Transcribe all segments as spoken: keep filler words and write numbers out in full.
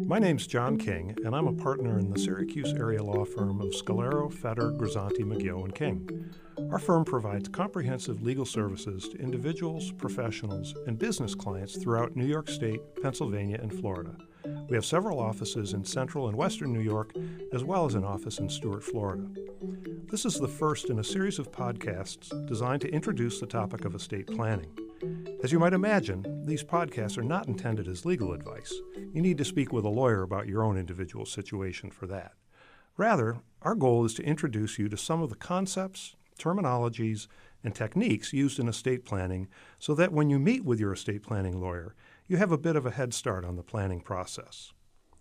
My name's John King, and I'm a partner in the Syracuse area law firm of Scalero, Fetter, Grisanti, McGill, and King. Our firm provides comprehensive legal services to individuals, professionals, and business clients throughout New York State, Pennsylvania, and Florida. We have several offices in central and western New York, as well as an office in Stuart, Florida. This is the first in a series of podcasts designed to introduce the topic of estate planning. As you might imagine, these podcasts are not intended as legal advice. You need to speak with a lawyer about your own individual situation for that. Rather, our goal is to introduce you to some of the concepts, terminologies, and techniques used in estate planning so that when you meet with your estate planning lawyer, you have a bit of a head start on the planning process.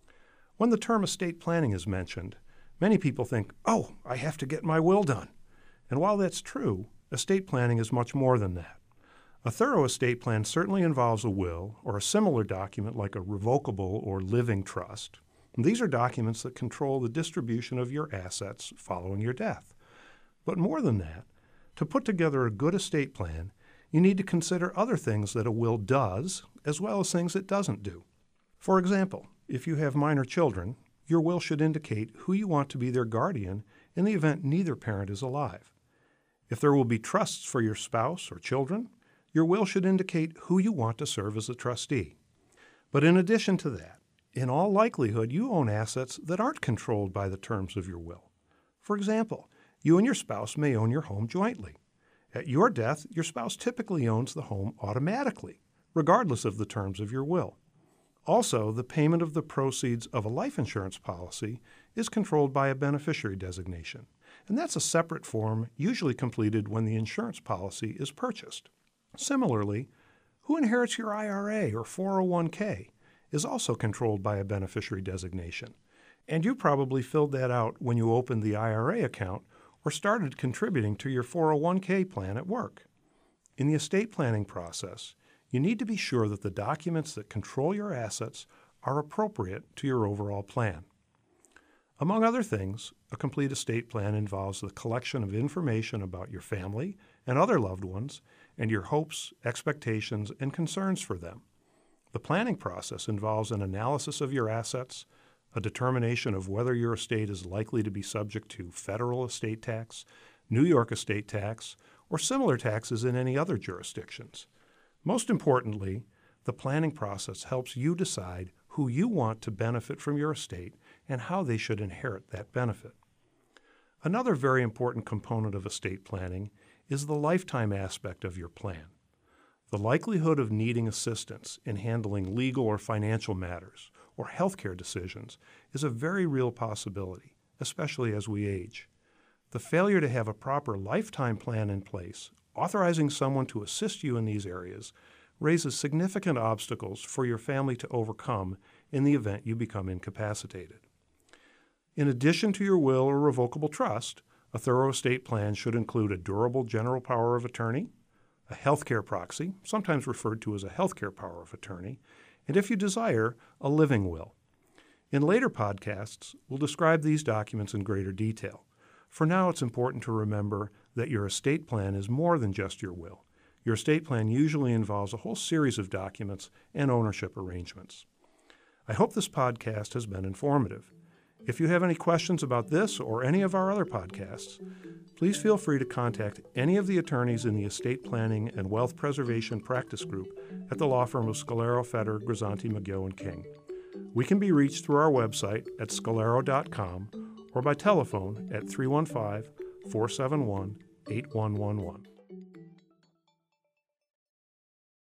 When the term estate planning is mentioned, many people think, oh, I have to get my will done. And while that's true, estate planning is much more than that. A thorough estate plan certainly involves a will or a similar document like a revocable or living trust. And these are documents that control the distribution of your assets following your death. But more than that, to put together a good estate plan, you need to consider other things that a will does as well as things it doesn't do. For example, if you have minor children, your will should indicate who you want to be their guardian in the event neither parent is alive. If there will be trusts for your spouse or children, your will should indicate who you want to serve as a trustee. But in addition to that, in all likelihood, you own assets that aren't controlled by the terms of your will. For example, you and your spouse may own your home jointly. At your death, your spouse typically owns the home automatically, regardless of the terms of your will. Also, the payment of the proceeds of a life insurance policy is controlled by a beneficiary designation, and that's a separate form usually completed when the insurance policy is purchased. Similarly, who inherits your I R A or four oh one k is also controlled by a beneficiary designation, and you probably filled that out when you opened the I R A account or started contributing to your four oh one k plan at work. In the estate planning process, you need to be sure that the documents that control your assets are appropriate to your overall plan. Among other things, a complete estate plan involves the collection of information about your family and other loved ones and your hopes, expectations, and concerns for them. The planning process involves an analysis of your assets, a determination of whether your estate is likely to be subject to federal estate tax, New York estate tax, or similar taxes in any other jurisdictions. Most importantly, the planning process helps you decide who you want to benefit from your estate and how they should inherit that benefit. Another very important component of estate planning is the lifetime aspect of your plan. The likelihood of needing assistance in handling legal or financial matters or healthcare decisions is a very real possibility, especially as we age. The failure to have a proper lifetime plan in place, authorizing someone to assist you in these areas, raises significant obstacles for your family to overcome in the event you become incapacitated. In addition to your will or revocable trust, a thorough estate plan should include a durable general power of attorney, a healthcare proxy, sometimes referred to as a healthcare power of attorney, and if you desire, a living will. In later podcasts, we'll describe these documents in greater detail. For now, it's important to remember that your estate plan is more than just your will. Your estate plan usually involves a whole series of documents and ownership arrangements. I hope this podcast has been informative. If you have any questions about this or any of our other podcasts, please feel free to contact any of the attorneys in the Estate Planning and Wealth Preservation Practice Group at the law firm of Scalero, Fetter, Grisanti, McGill, and King. We can be reached through our website at scalero dot com or by telephone at three one five, four seven one, eight one one one.